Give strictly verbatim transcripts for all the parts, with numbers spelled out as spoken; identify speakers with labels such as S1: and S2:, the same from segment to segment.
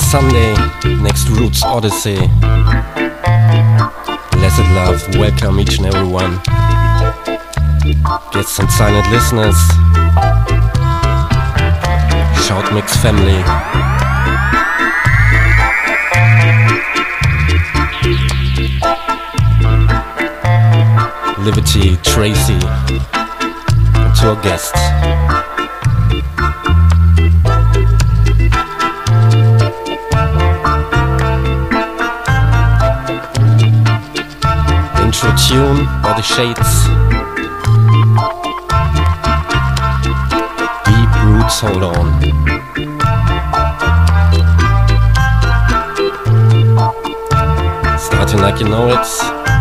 S1: Sunday, next Roots Odyssey. Blessed love, welcome each and every one. Guests and silent listeners. Shout Mix family. Liberty, Tracy, and to our guests. Intro tune by the Shades. Deep Roots, hold on. Starting like you know it.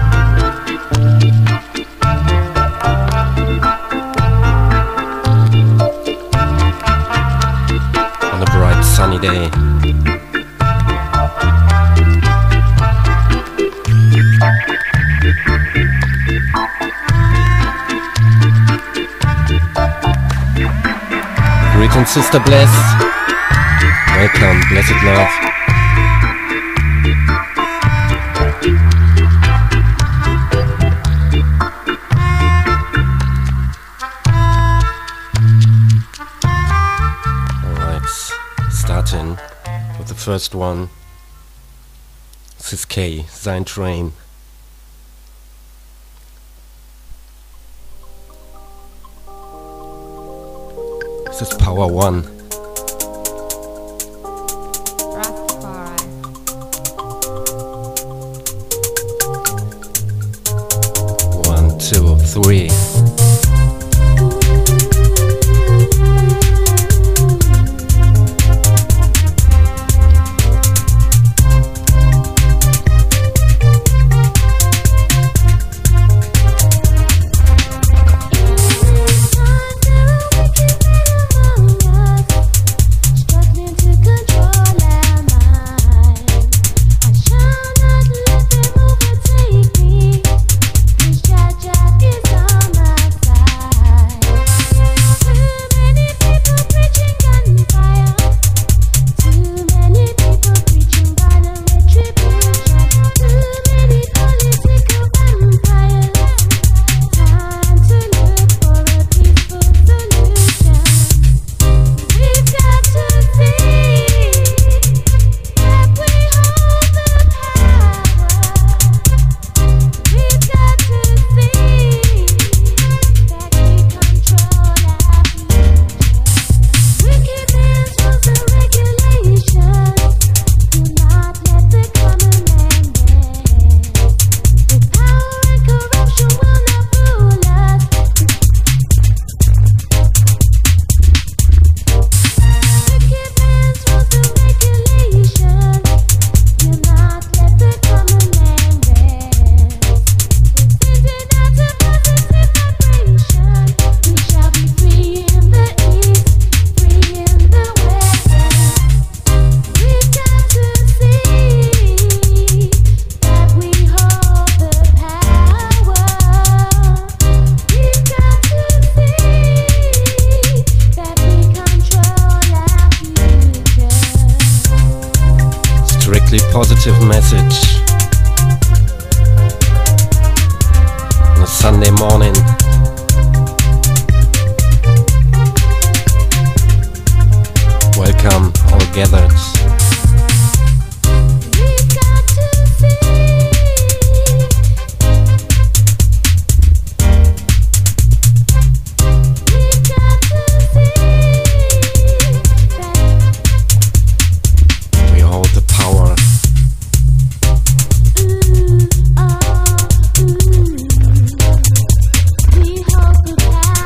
S1: On a bright sunny day. Greetings, Sister Bless. Welcome, blessed love. Alright, starting with the first one. This is K, Sein Train. This is Power One. One, two, three. Positive message on a Sunday morning. Welcome all gathered.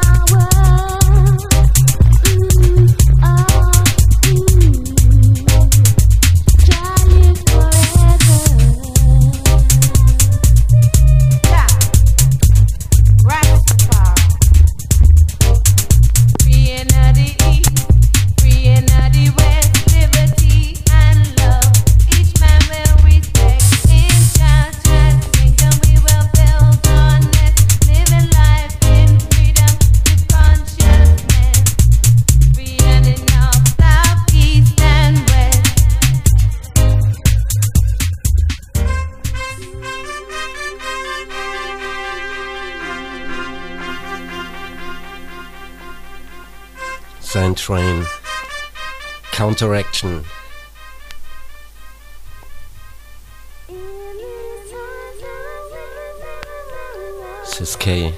S2: Ooh,
S1: Sand Train, Counteraction. Sis K.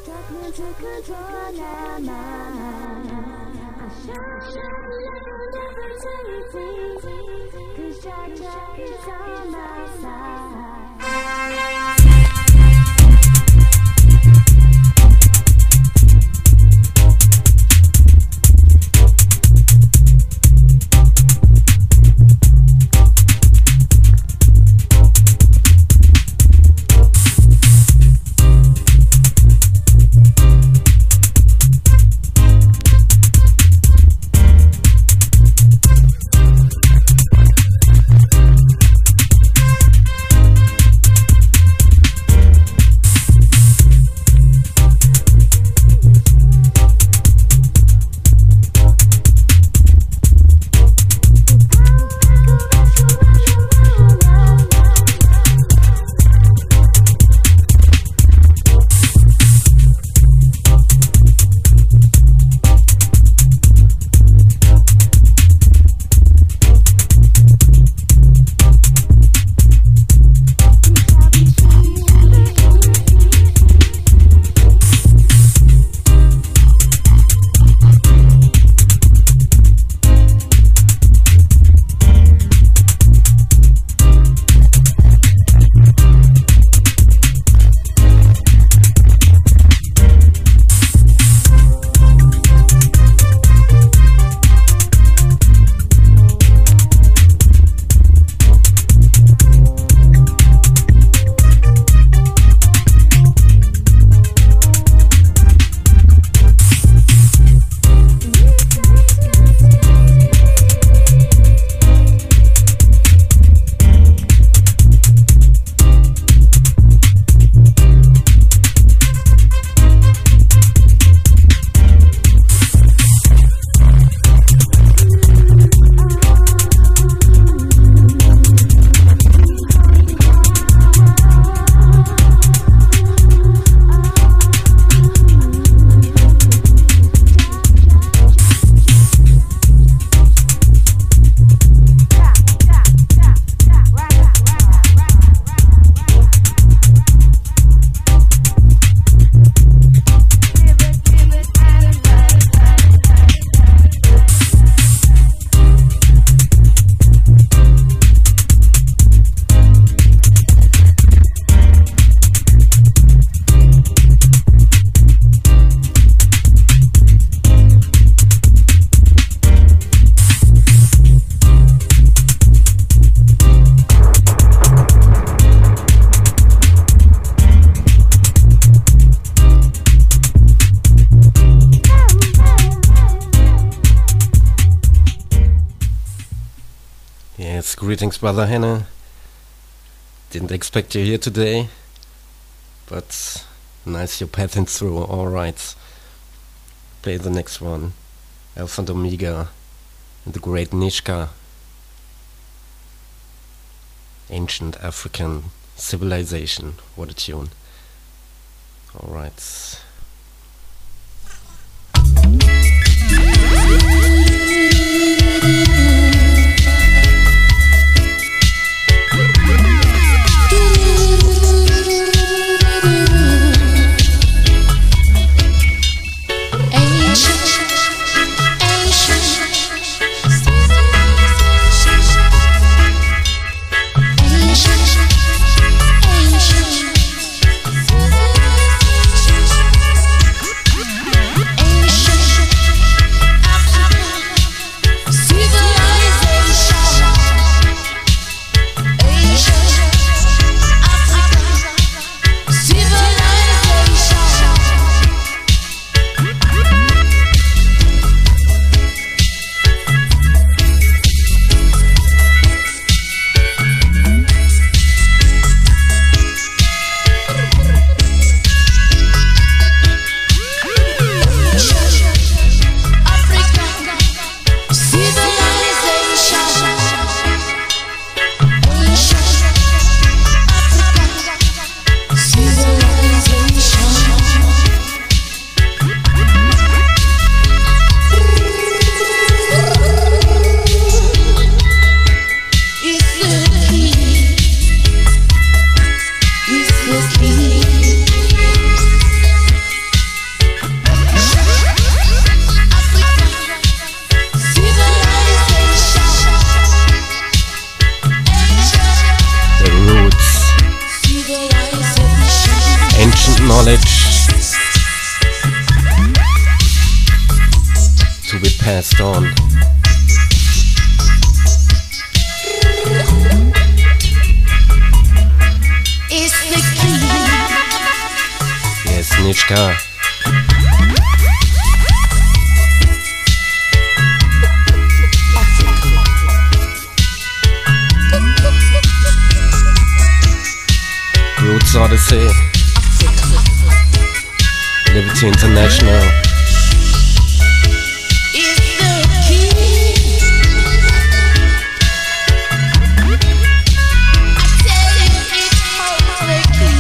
S1: Greetings, Brother Hannah. Didn't expect you here today, but nice you're passing through. Alright, play the next one. Alpha and Omega and the Great Nishka. Ancient African Civilization. What a tune. Alright.
S2: Africa.
S1: Knowledge to be passed on.
S2: It's the key.
S1: Yes, Nichka. Roots Odyssey. Liberty International.
S2: It's the key. I tell you, it holds the key.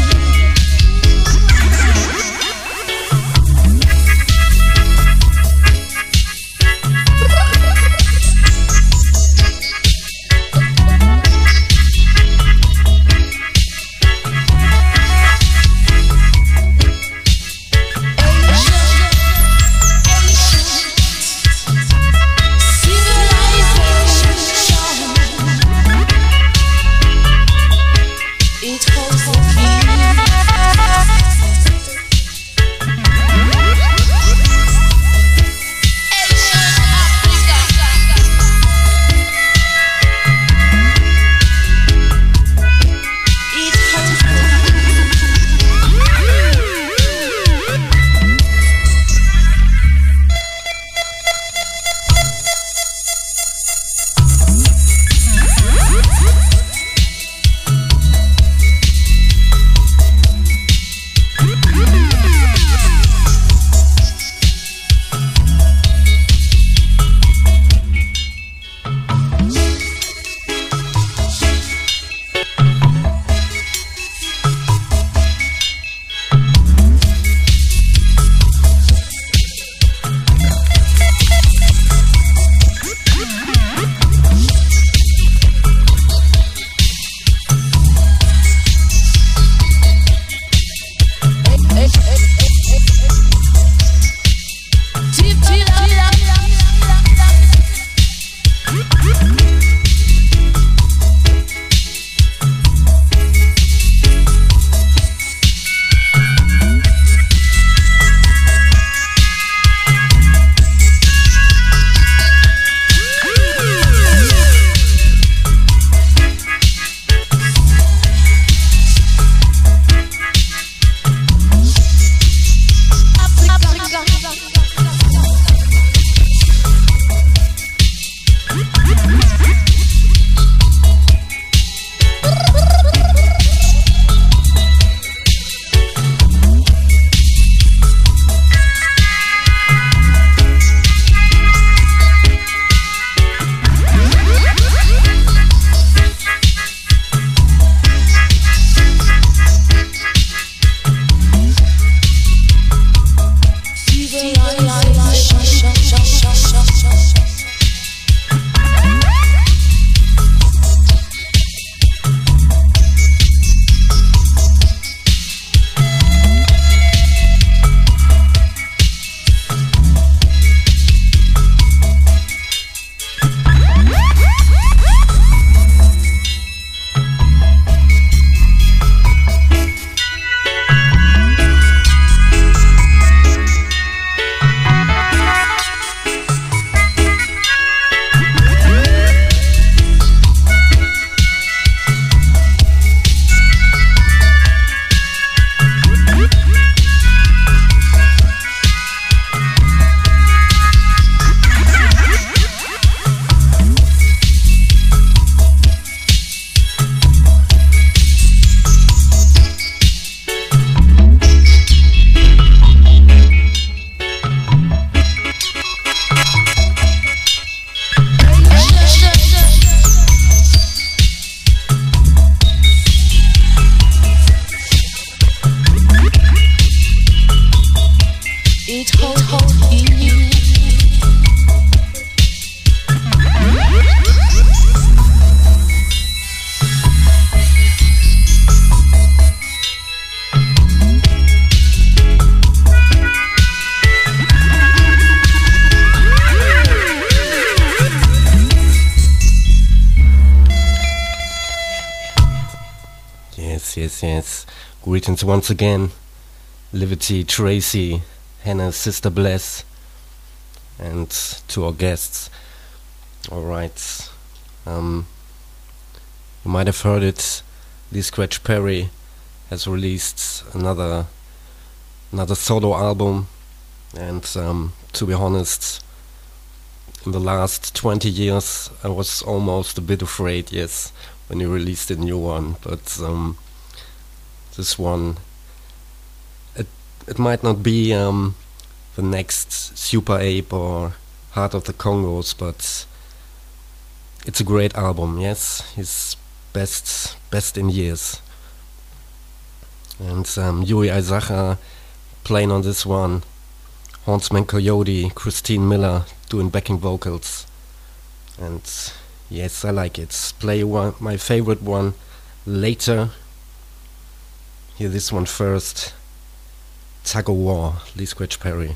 S1: yes, yes. Greetings once again. Liberty, Tracy, Hannah, Sister Bless, and to our guests. Alright. Um, you might have heard it. Lee Scratch Perry has released another another solo album, and um, to be honest, in the last twenty years I was almost a bit afraid, yes, when he released a new one, but um, this one, it it might not be um, the next Super Ape or Heart of the Congos, but it's a great album, yes, his best best in years. And um, Yuri Aizacha playing on this one, Hauntsman Coyote, Christine Miller doing backing vocals, and yes, I like it. Play one, my favorite one later. Hear this one first. Tug of War, Lee Scratch Perry.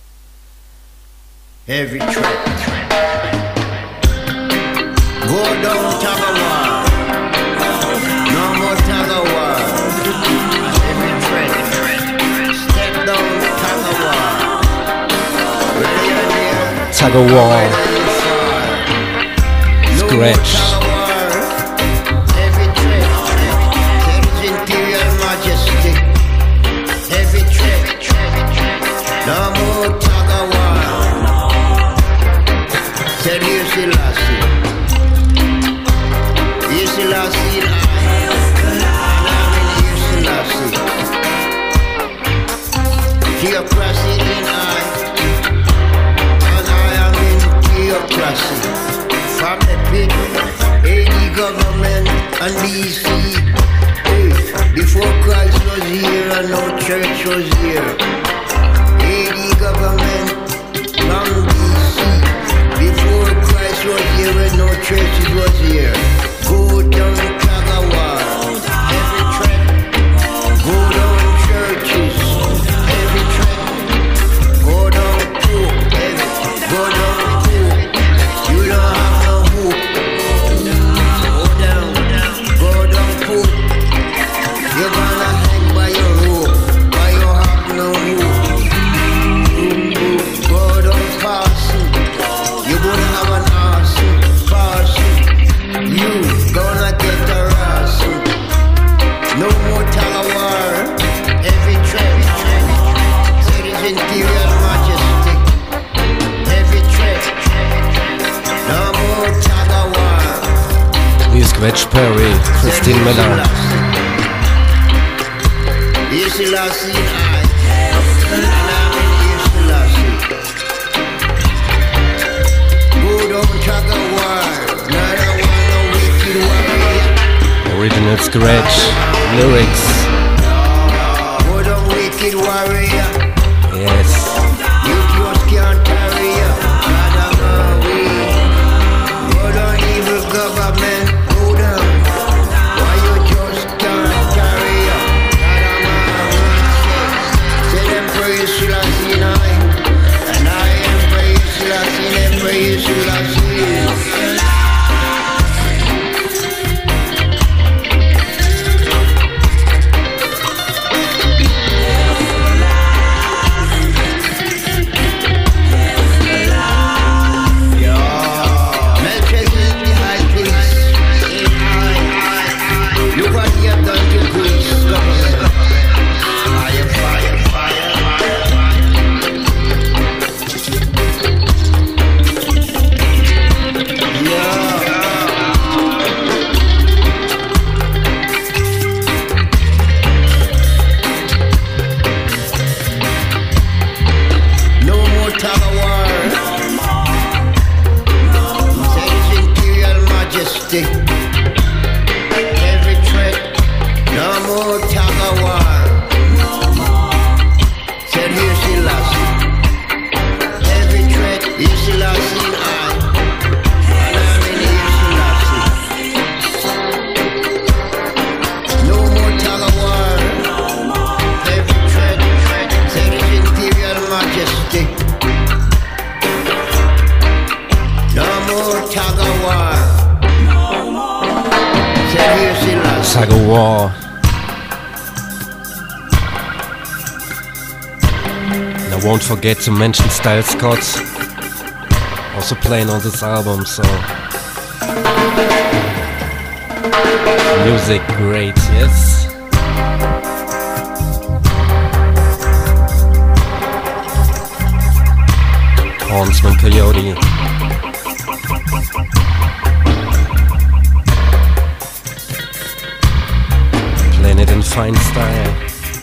S3: Every track, go down tug of war, no more tug of war. Every track, step down tug of war.
S1: Tug of War, Scratch.
S3: Every track, there is imperial majesty. Every track, no more tug of war. Said you Selassie, you Selassie, and I'm in you Selassie. Theocracy in I, and I am in theocracy. From the pit, A D government and B C. Hey, before Christ was here and no church was here. A D government from B C. Before Christ was here and no churches was here. Go down Tagawa, every track. Go down churches, every track. Go down Pope, every, go down Pope. You don't have no hope. Go down, go down Pope. You're gonna hang by your rope, but you have no hope. Go down Parson. You gonna have an arson, parson. You gonna get a ransom. No more tug of war. Every track, there is imperial majesty. Every track, no more tug of war.
S1: Lee Scratch Perry, Christine Miller.
S3: You Selassie and I, and I'm in you Selassie. Go down tug of war. Not a one no wicked warrior.
S1: Original Scratch lyrics.
S3: Go down wicked warrior.
S1: Yes.
S3: You just can't carry ya. God of our way. Go down evil government. Go down. Why you just can't carry ya? God of our way. Say them praise Selassie and I. And I am praise Selassie and praise Selassie. Look what he have done to Greece government. Fire, fire, fire, fire, fire.
S1: I won't forget to mention Styles Scott, also playing on this album, so music great, yes. Hornsman Coyote. Playing it in fine style.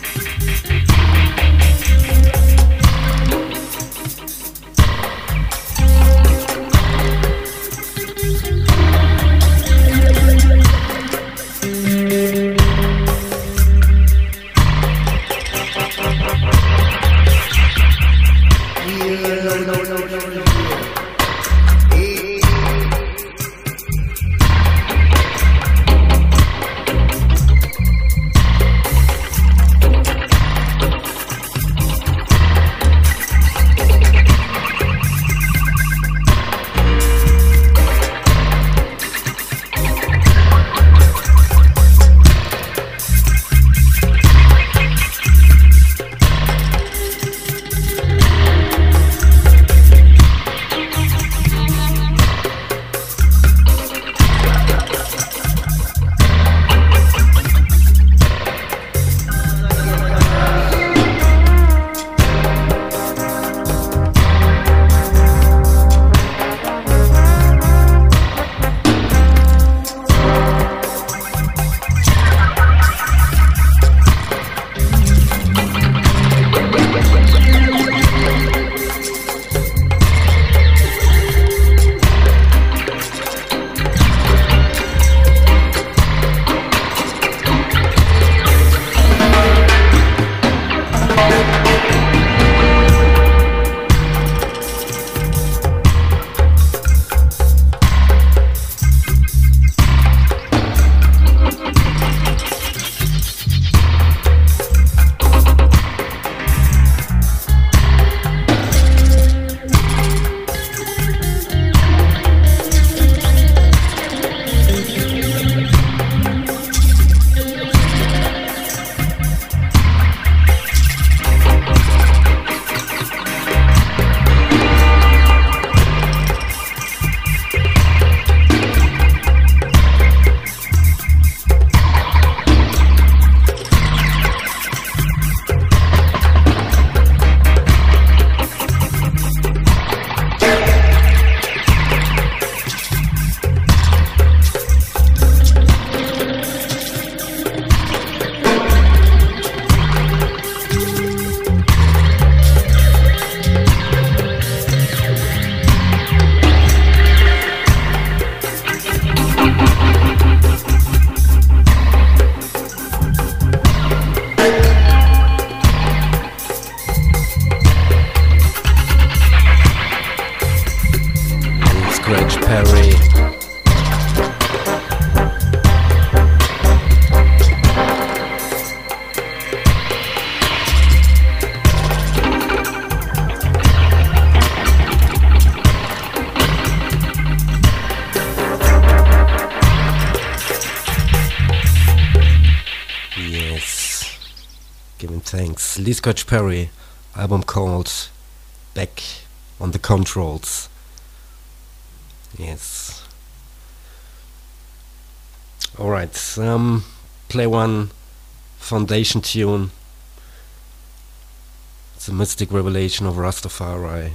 S1: Lee Scratch Perry, album called Back on the Controls. Yes. Alright, um, play one foundation tune. It's a mystic revelation of Rastafari.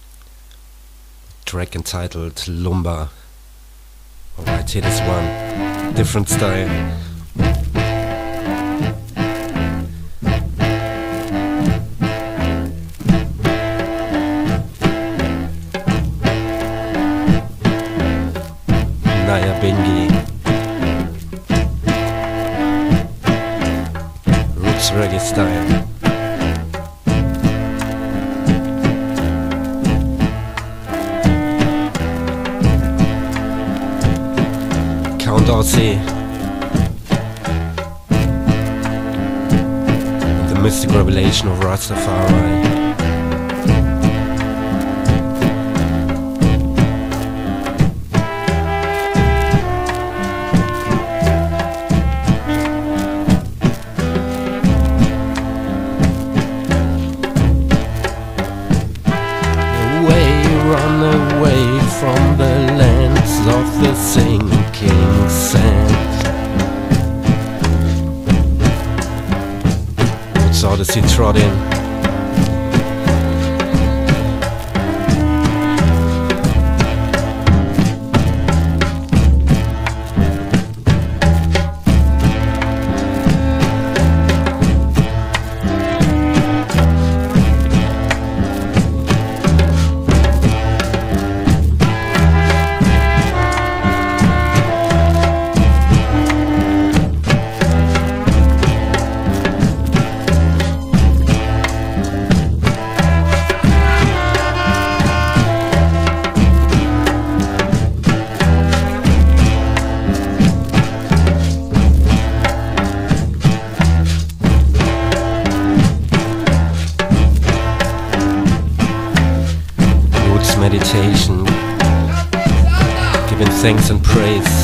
S1: Track entitled Lumba. Alright, here is one. Different style. Naya Bengi, roots reggae style. Count Ossie, the mystic revelation of Rastafari. Roots Odyssey trod in. Meditation, giving thanks and praise.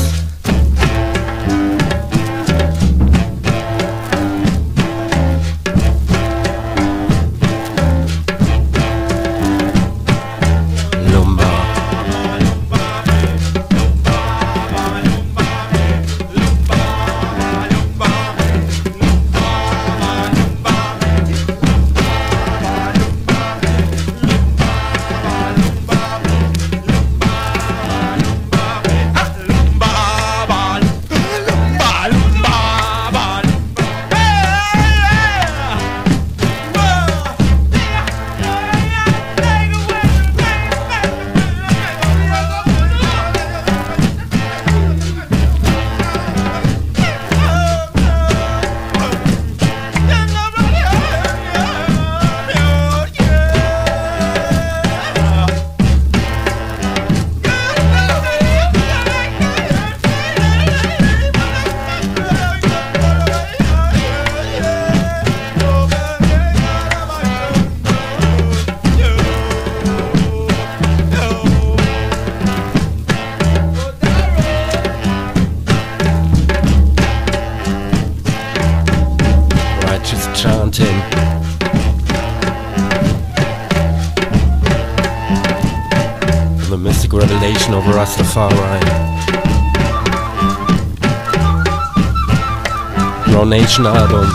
S1: Chanting, the mystic revelation of Rastafari, Raw Nation album.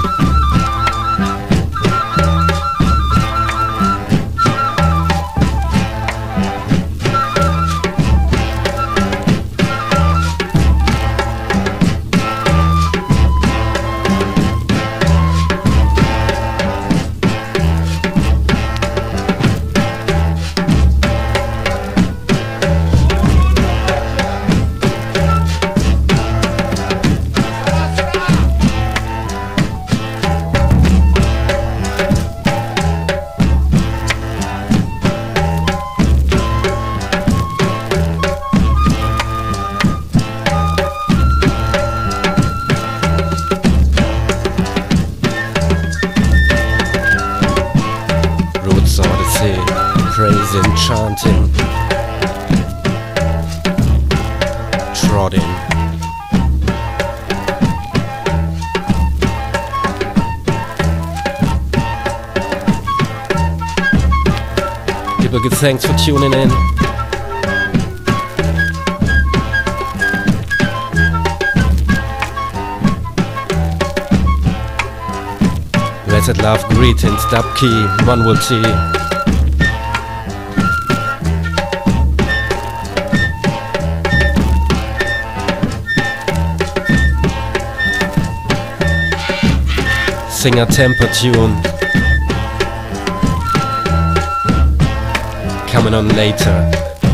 S1: Praising, chanting, trotting. Give a good thanks for tuning in. Blessed love, greetings, dub key, one will see. Singer temper tune coming on later.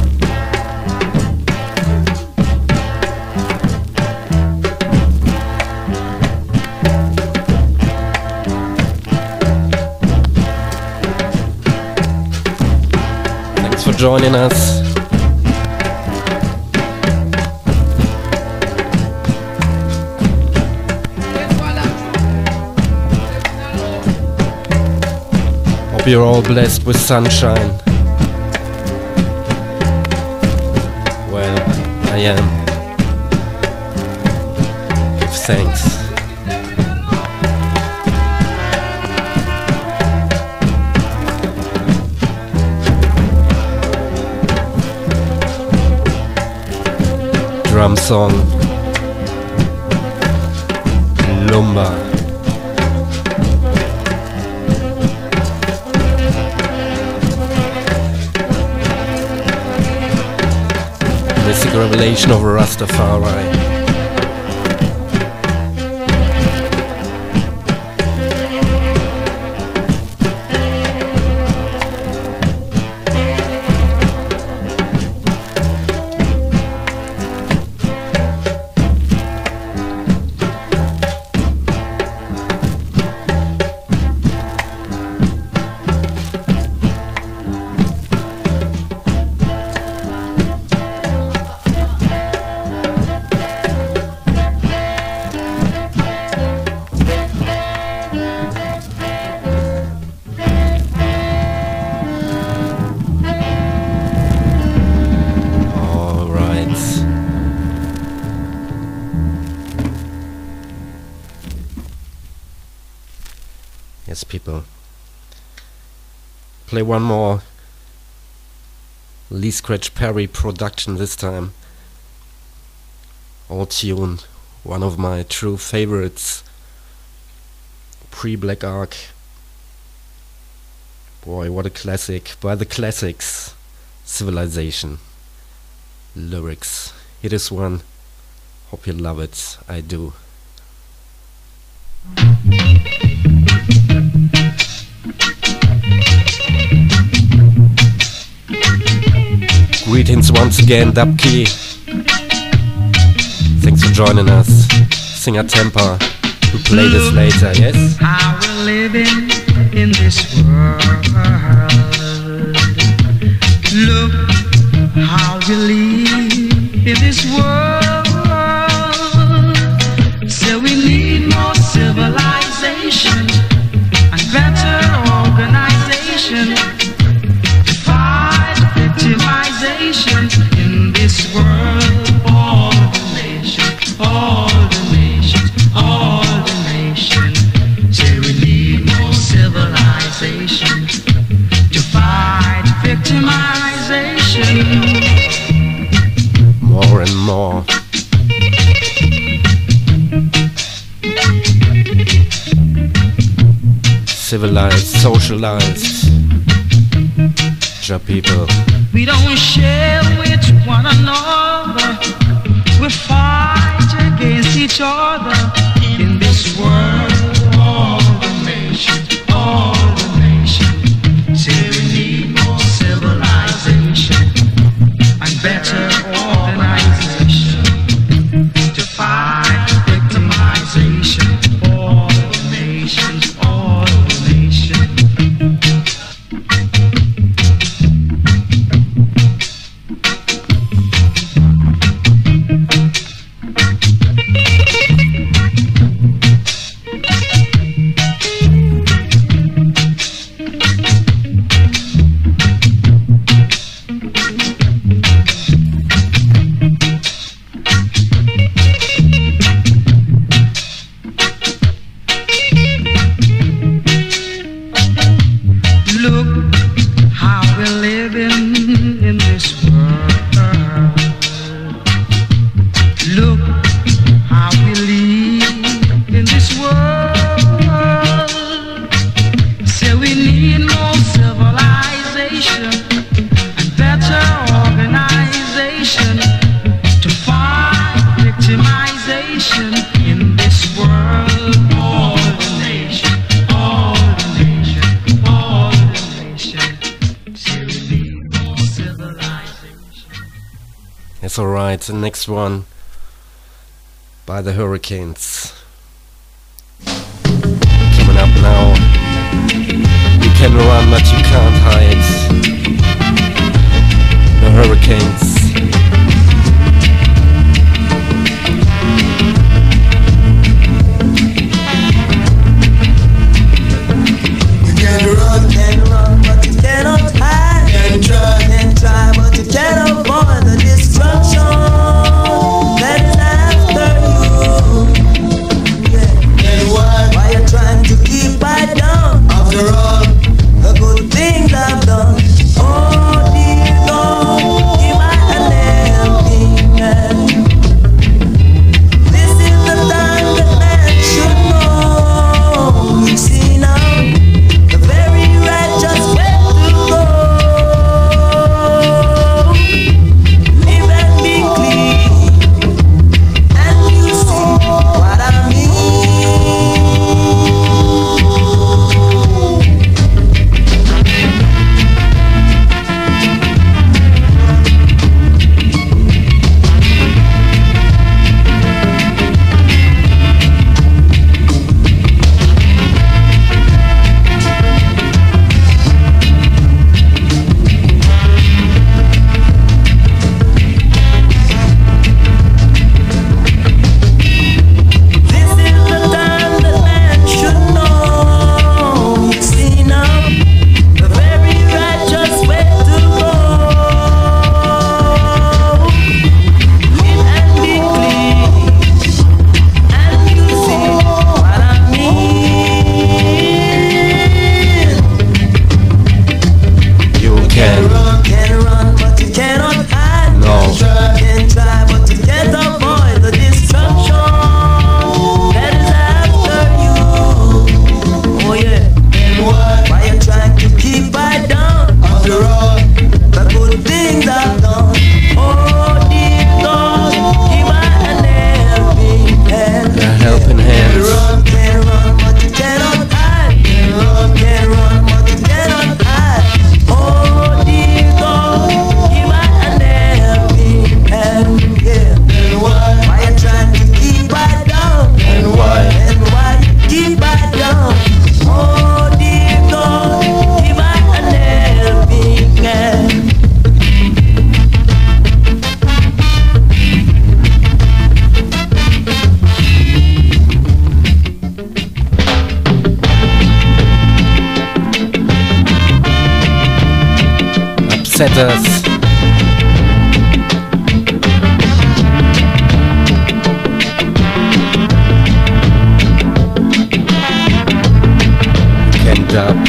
S1: Thanks for joining us. You're all blessed with sunshine. Well, I am. Give thanks. Drum song. Lumba. revelation of a Rastafari. Yes, people. Play one more Lee Scratch Perry production this time. All tune, one of my true favorites. Pre-Black Ark. Boy, what a classic. By the classics. Civilization. Lyrics. Here is one. Hope you love it. I do. Greetings once again, Dubkey. Thanks for joining us. Singer Temper, who play this later, yes?
S4: How we're living in this world. Look how we live in this world. So we need more civilization and better organization to fight victimization in this world. All the nations, all the nations, all the nations. So we need more civilization to fight victimization.
S1: More and more. Civilized, socialized, ja people.
S4: We don't share with one another. We fight against each other in this world. All the nations, all the nations. Say we need more civilization and better organization to fight victimization. All the nations, all the nations.
S1: It's alright, the next one by the Hurricanes. Coming up now. You can run but you can't hide. The Hurricanes.
S3: You can run, can run, but you cannot hide. Can try, can try, but you cannot avoid the destruction that's after you. Yeah. And why? Why you trying to keep I down? After all, the good things I've done. Oh dear God, give my
S1: Trendsetters. Can dub.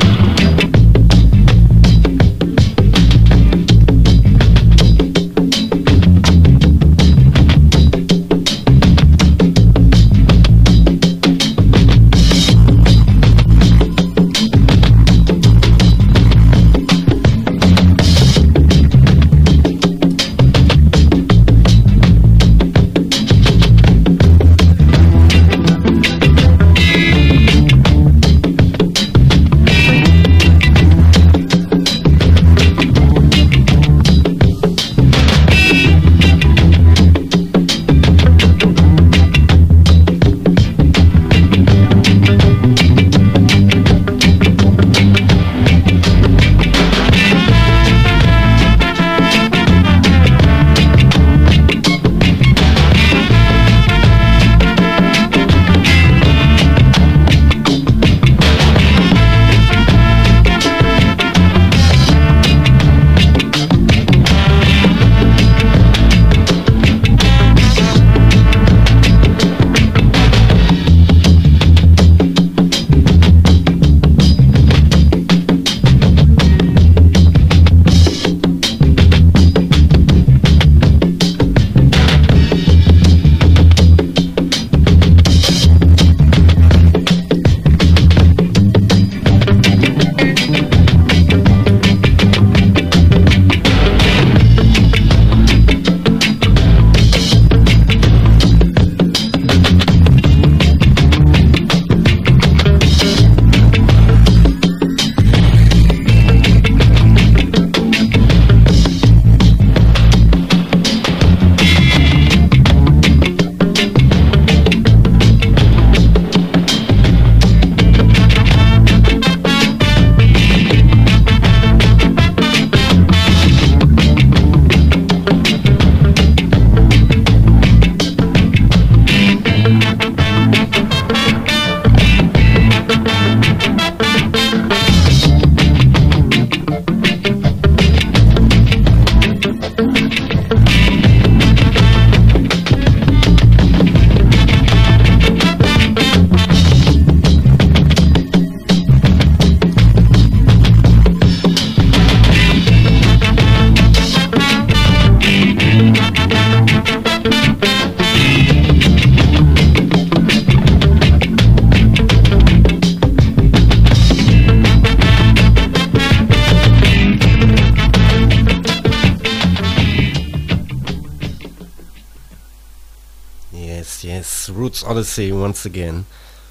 S1: Roots Odyssey once again.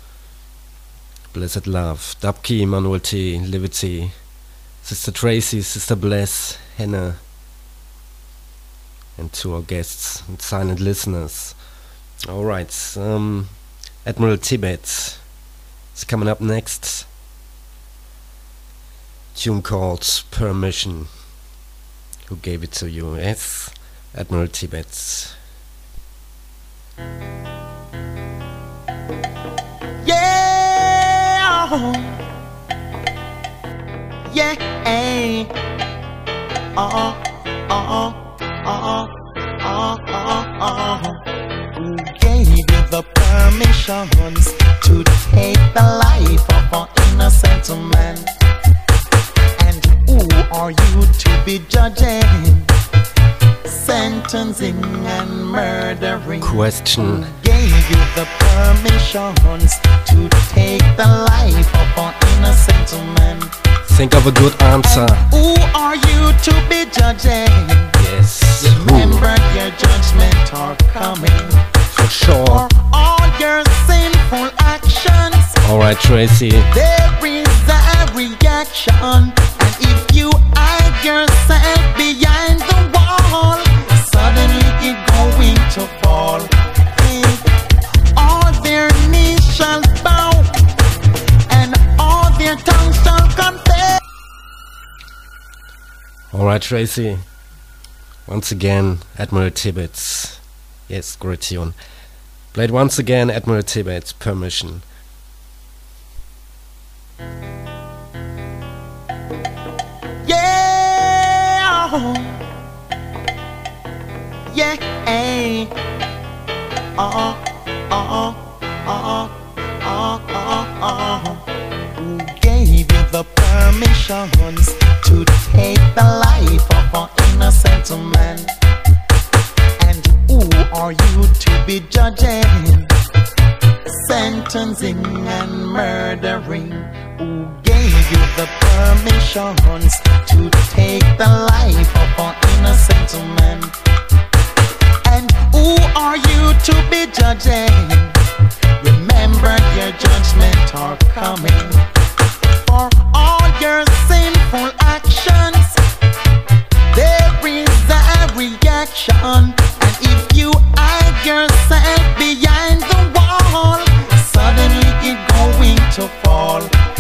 S1: Blessed Love, Dubkey, Manuel T, Livity, Sister Tracy, Sister Bless, Hannah, and to our guests and silent listeners. Alright, um, Admiral Tibet is coming up next. Tune called Permission. Who gave it to you? Yes, Admiral Tibet.
S5: Yeah, yeah, oh, oh, oh, oh, oh, oh. Who gave you the permissions to take the life of an innocent man? And who are you to be judging, sentencing and murdering?
S1: Question.
S5: Who gave you the permissions to take the life of an innocent man?
S1: Think of a good answer.
S5: And who are you to be judging?
S1: Yes.
S5: Remember who? Your judgment are coming.
S1: For sure.
S5: For all your sinful actions.
S1: Alright, Tracy.
S5: There is a reaction. And if you hide yourself behind the wall, suddenly it's going to fall. And all their knees shall bow, and all their tongues shall confess.
S1: Alright, Tracy. Once again, Admiral Tibet. Yes, great tune. Played once again, Admiral Tibet, Permission.
S5: Yeah, oh, yeah, oh, oh, oh, oh, oh, oh. Who gave you the permissions to take the life of an innocent man? And who are you to be judging, sentencing and murdering? Who gave you the permissions to take the life of an innocent man? And who are you to be judging? Remember your judgment are coming. For all your sinful actions, there is a reaction. And if you hide yourself behind the wall, suddenly it's going to fall.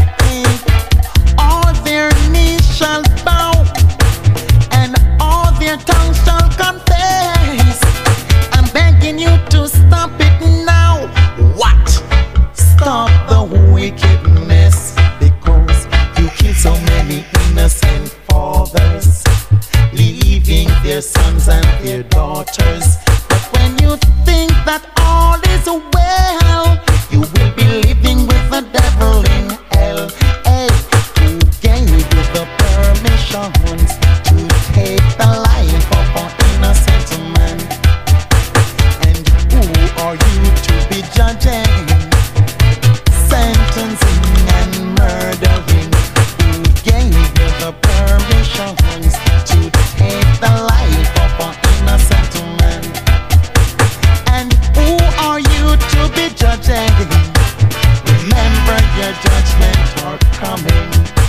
S5: All their knees shall bow, and all their tongues shall confess. I'm begging you to stop it now. What? Stop the wickedness, because you killed so many innocent fathers, leaving their sons and their daughters. But when you think that all is well, you will be living with the devil in hell. Hey, who gave you the permissions to take the life of an innocent man? And who are you to be judging, sentencing and murdering? Who gave you the permissions to take the life of an innocent man? And who are you to be judging? Remember your judgment are coming.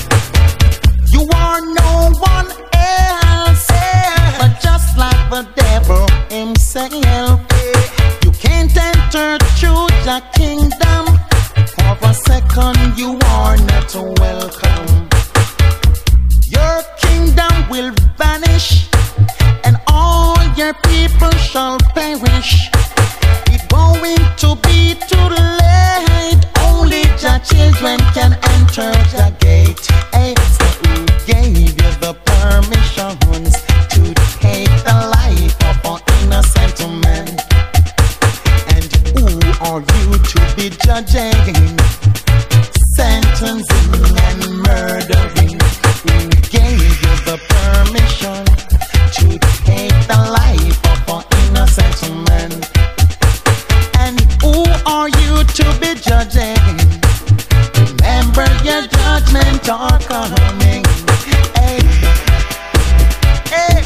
S5: You are no one else, but just like the devil himself. You can't enter through the kingdom. For a second you are not welcome. Your kingdom will vanish, and all your people shall perish. It's going to be too late. Only the children can enter the gate. Hey, so who gave you the permissions to take the life of an innocent man? And who are you to be judging, sentencing and murdering? Who gave you the permission to take the life of an innocent man? And who are you to be judging? Remember your judgment are coming. Hey, hey,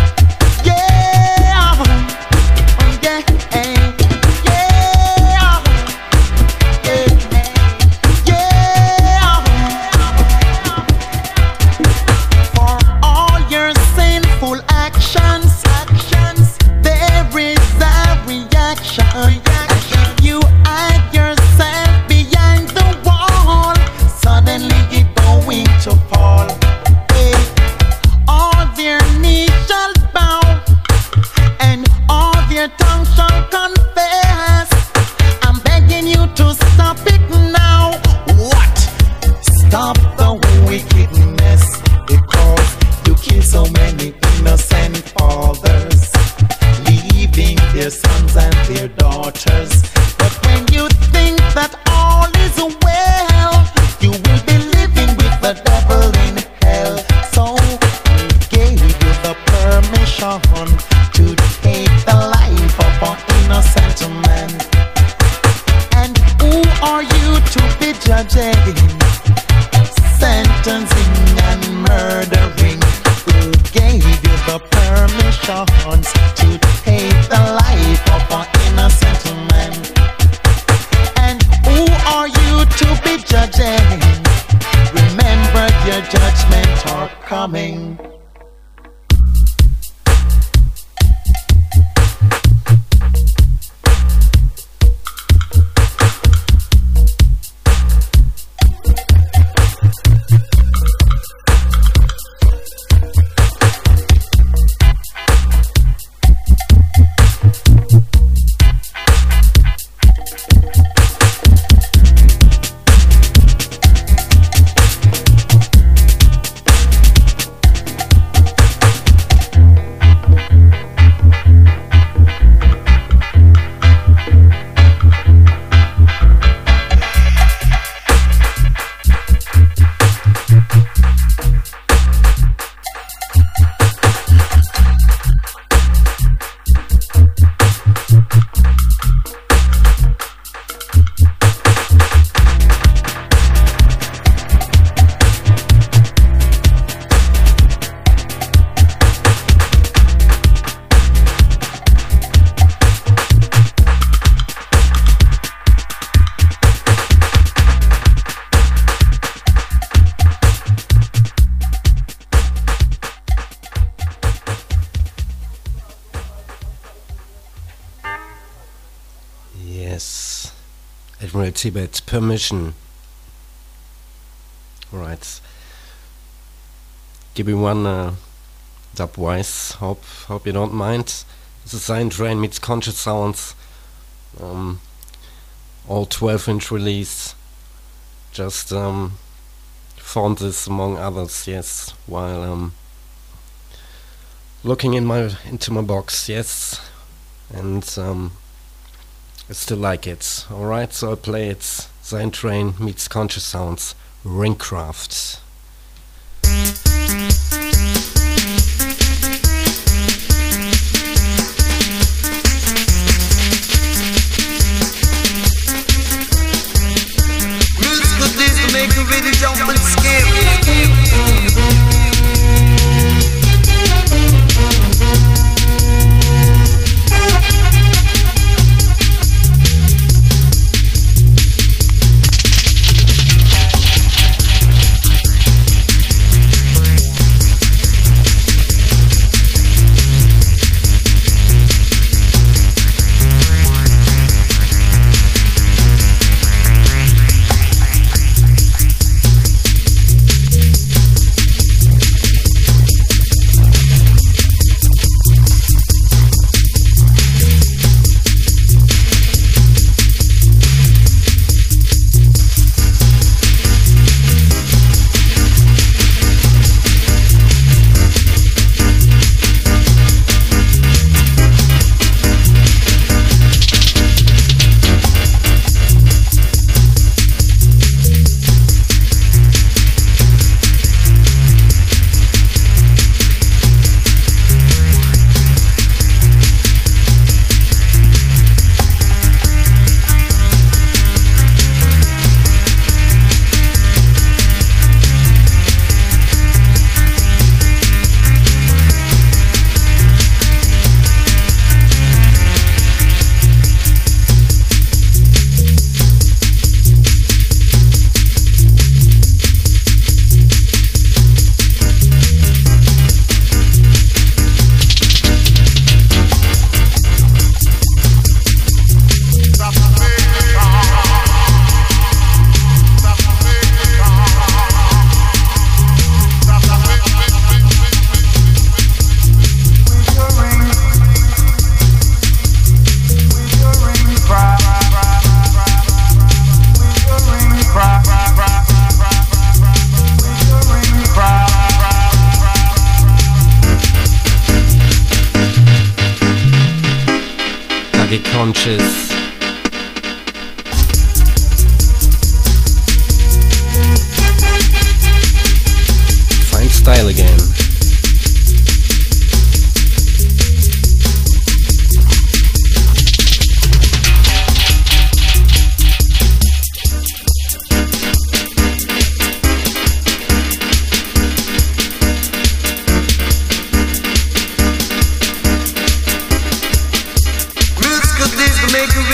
S5: yeah, oh, yeah, hey, yeah, hey, yeah. For all your sinful actions, actions, there is a reaction. And if you hide yourself behind the wall, suddenly it's going to fall. Hey, all their knees shall bow, and all their tongues shall confess. I'm begging you to stop it now. What? Stop the wickedness, because you kill so many innocent fathers, leaving their sons and their daughters. But when you think that all is well, you will be living with the devil in hell. So who gave you the permission to take the life of an innocent man? And who are you to be judging, sentencing and murdering? Who gave you the permissions to take the life of an innocent man? And who are you to be judging? Remember your judgment are coming.
S1: Admiral Tibet, Permission. Right. Give me one uh, dubwise. Hope hope you don't mind. This is Zion Train meets Conscious Sounds. Um, all twelve inch release. Just um, found this among others, yes, while um, looking in my into my box, yes, and um, I still like it. Alright, so I play it. Zion Train meets Conscious Sounds, Ringcraft.
S3: Make you really jump and skip.
S1: Conscious. Fine style again.
S3: Make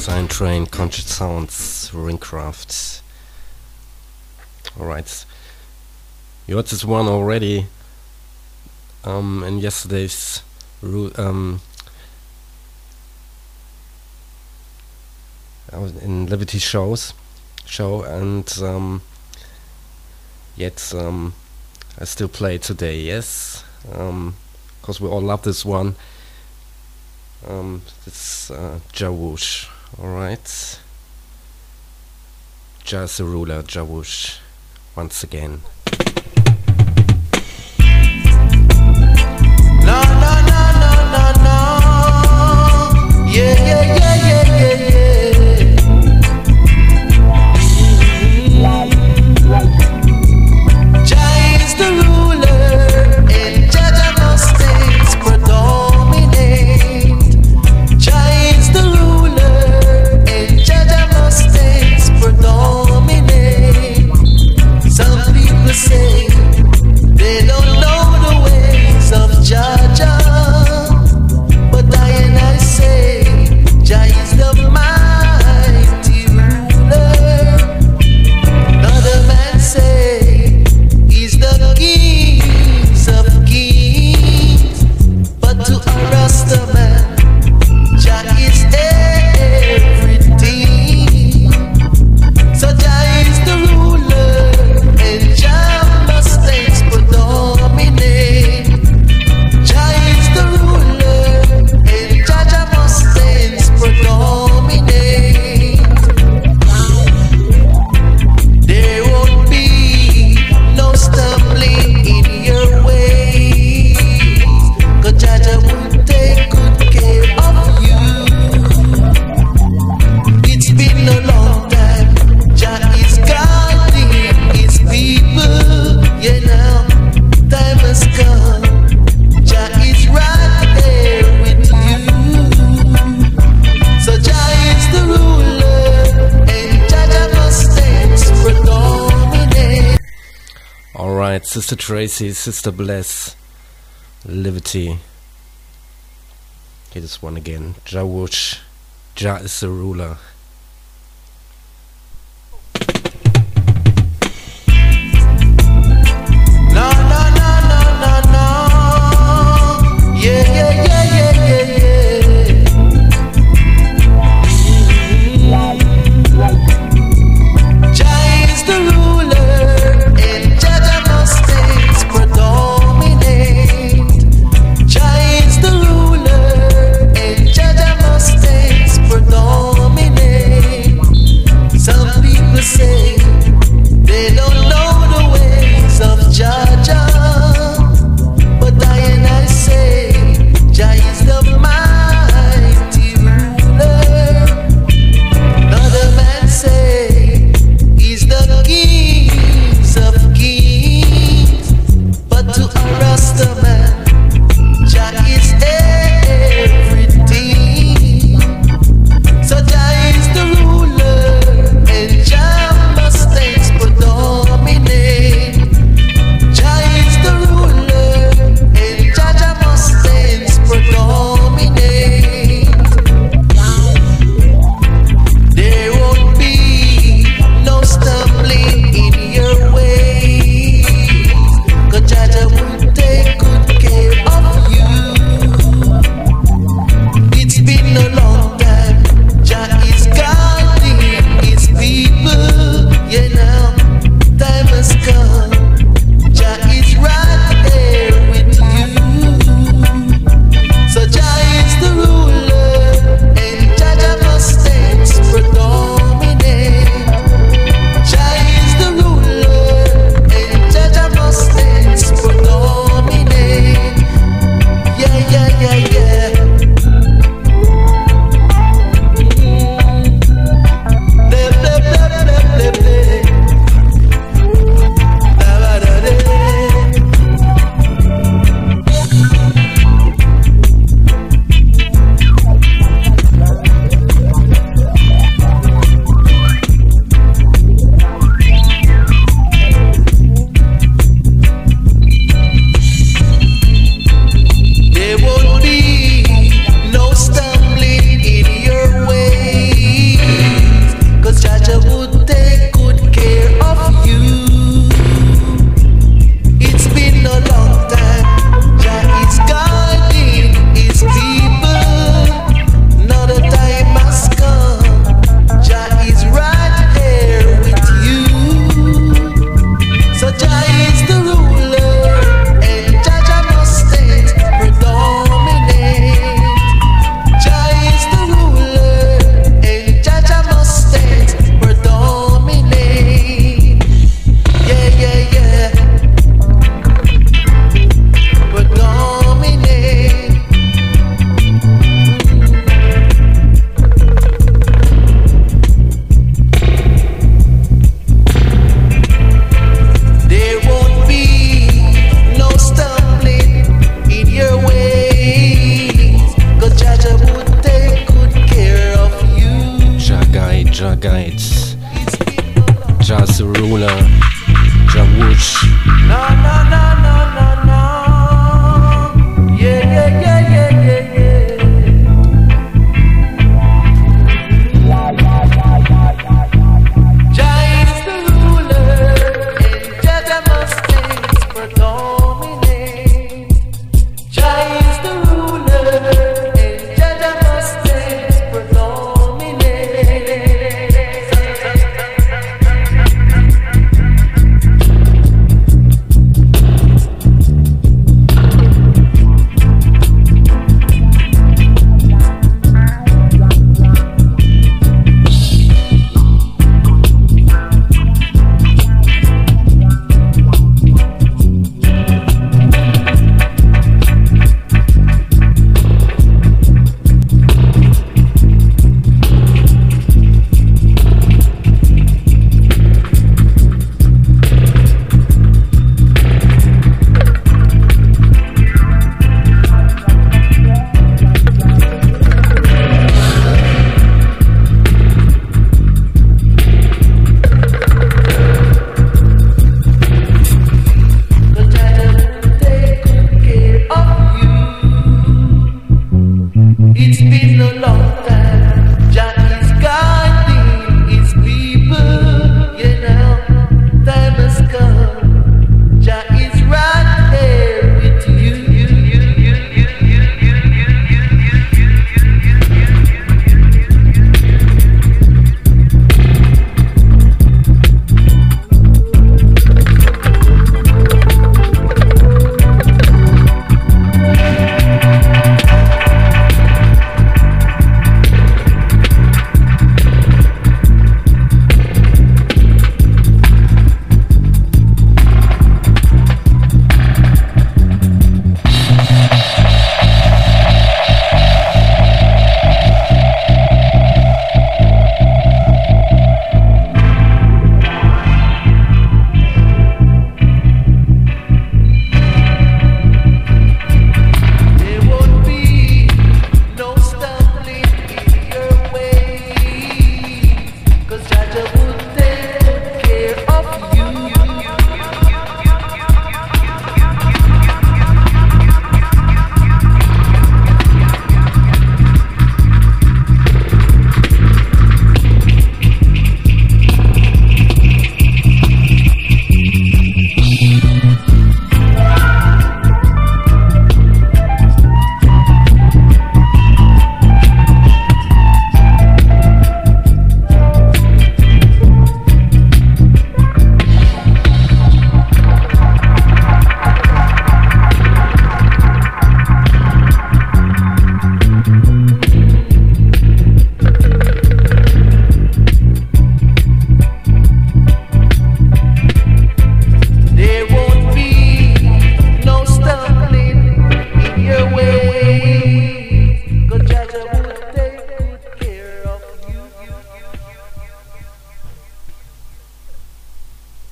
S1: Sign Train, Conscious Sounds, Ringcraft. Alright. You heard this one already um, in yesterday's ru- um, I was in Liberty shows show and um, yet um, I still play it today, yes, um, because we all love this one. Um, it's uh, Jawoosh, alright. Jazz the Ruler, Jawoosh, once again.
S5: No, no, no, no, no, no. Yeah, yeah, yeah, yeah, yeah, yeah. Jah is the ruler, and Jah must stays predominate. Jah is the ruler, and Jah must stays predominate. Some people say they don't know the ways of Jah Jah, but I and I say Jah is the mighty ruler. Another man say he's the kings of kings, but to a Rasta man, Jah is everything. So Jah is the ruler, and Jah must stays predominate. Jah is the ruler, and Jah Jah must stays predominate. There won't be no stumbling in your ways, 'cause Jah Jah will take good care of you. It's been a long time, Jah is guiding his people. Yeah, now time has come, Jah is right there with you. So Jah is the ruler, and Jah Jah must stays predominate.
S1: Alright, Sister Tracy, Sister Bless, Liberty. Here this one again. Jawoosh, Jah is the ruler.
S5: No, no, no, no, no, no. Yeah, yeah, yeah, yeah, yeah, yeah. Jah is the ruler, and Jah Jah must stays predominate. Jah is the ruler, and Jah Jah must stays predominate.
S1: guides. Just the ruler.